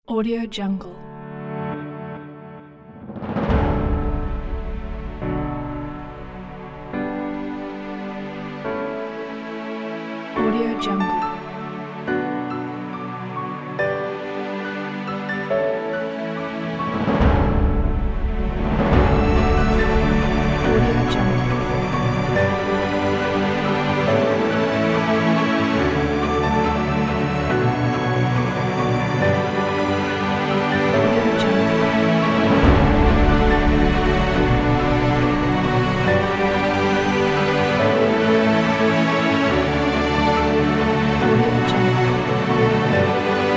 Audio Jungle. Audio Jungle. Audio Jungle. Audio Jungle. Audio Jungle.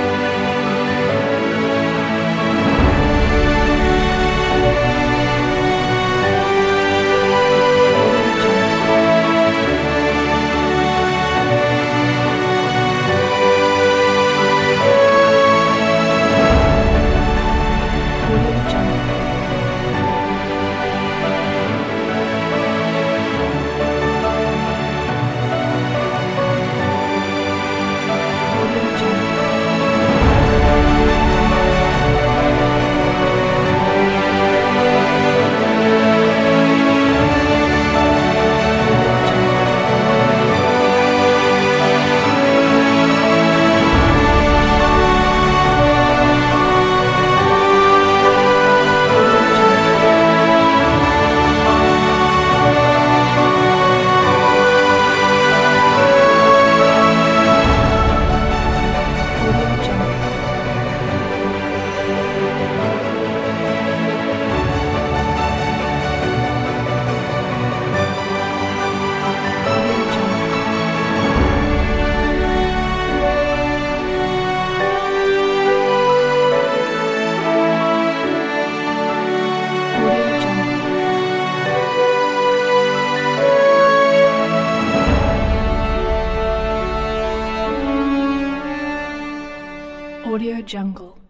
Audio Jungle. Audio Jungle. Audio Jungle. Audio Jungle. Audio Jungle. Audio Jungle. Audio Jungle. Audio Jungle. Audio Jungle.